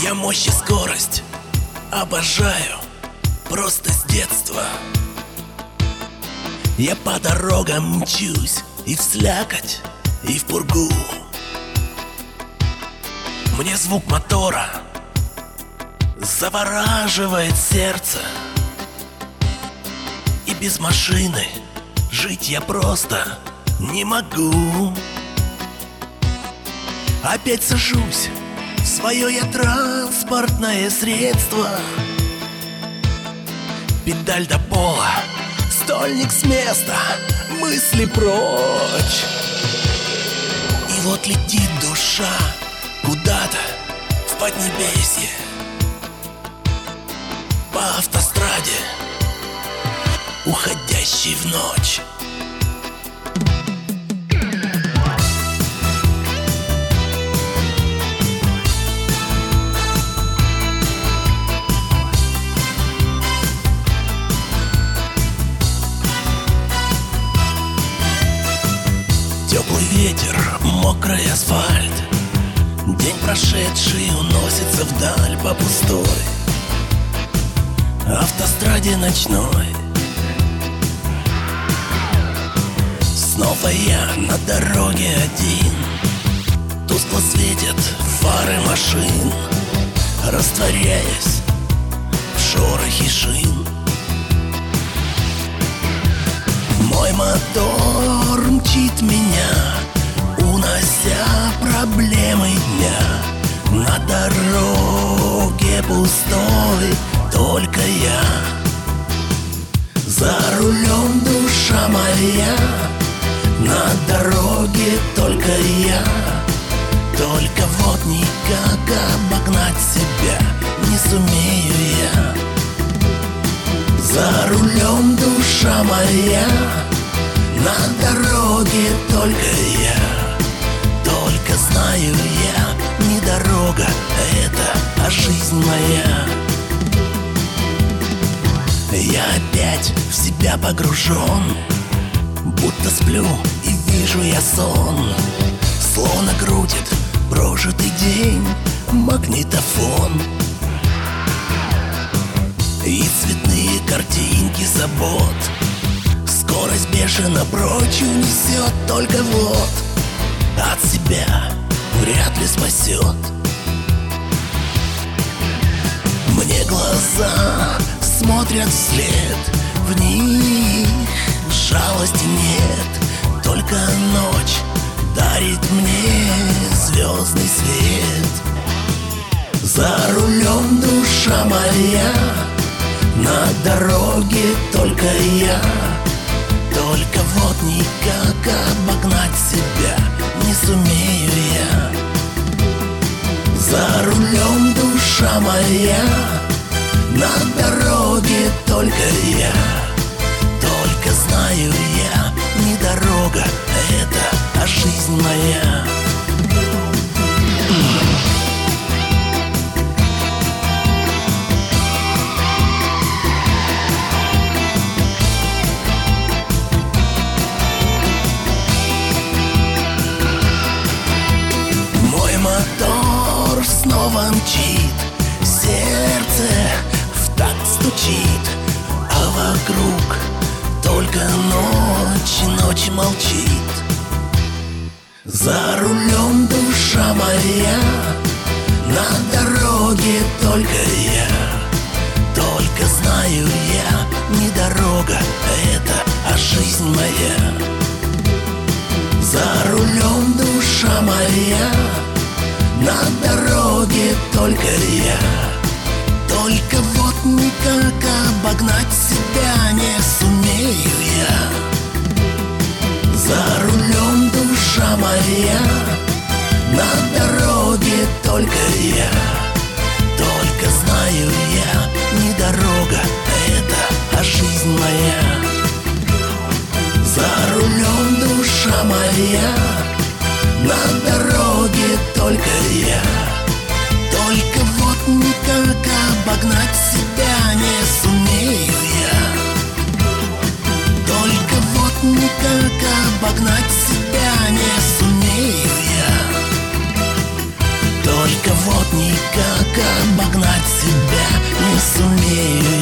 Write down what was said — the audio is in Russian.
Я мощь и скорость обожаю просто с детства. Я по дорогам мчусь и в слякоть, и в пургу. Мне звук мотора завораживает сердце. И без машины жить я просто не могу. Опять сажусь в свое я транспортное средство. Педаль до пола, стольник с места, мысли прочь. И вот летит душа куда-то в поднебесье. По автостраде, уходящей в ночь. Теплый ветер, мокрый асфальт. День прошедший уносится вдаль по пустой автостраде ночной. Снова я на дороге один. Тускло светят фары машин, растворяясь в шорохе шин. Мой мотор мчит меня, унося проблемы дня. На дороге пустой только я. За рулем душа моя, на дороге только я. Только вот никак обогнать себя не сумею я. За рулем душа моя, на дороге только я. Только знаю я, не дорога это, а жизнь моя. Я опять в себя погружен, будто сплю и вижу я сон. Словно крутит прожитый день магнитофон. И цветные картинки забот скорость бешено прочь унесет. Только вот от себя вряд ли спасет. Мне глаза смотрят вслед, в них жалости нет. Только ночь дарит мне звездный свет. За рулем душа моя, на дороге только я. Только вот никак обогнать себя не сумею я. За рулем душа моя, на дороге только я. Только знаю я, не дорога это, а жизнь моя. Мой мотор снова мчит, сердце в такт стучит, а вокруг только ночь, ночь молчит. За рулем душа моя, на дороге только я. Только знаю я, не дорога это, а жизнь моя. За рулем душа моя, на дороге только я. Только вот никак обогнать себя не сумею я. За рулем душа моя, на дороге только я. Только знаю я, не дорога это, а жизнь моя. За рулем душа моя, на дороге только я. Только вот никак обогнать себя не сумею я. Только вот никак обогнать себя не сумею я. Только вот никак умею